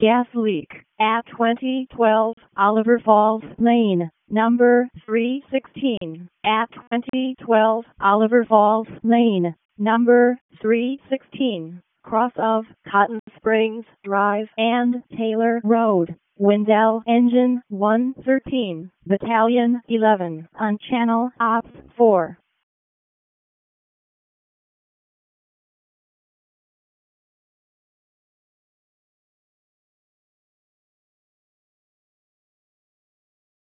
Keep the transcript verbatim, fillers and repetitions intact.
gas leak at twenty twelve Oliver Falls Lane, number three sixteen. At twenty twelve Oliver Falls Lane, number three sixteen. Cross of Cotton Springs Drive and Taylor Road. Wendell Engine one thirteen, Battalion eleven, on Channel Ops four.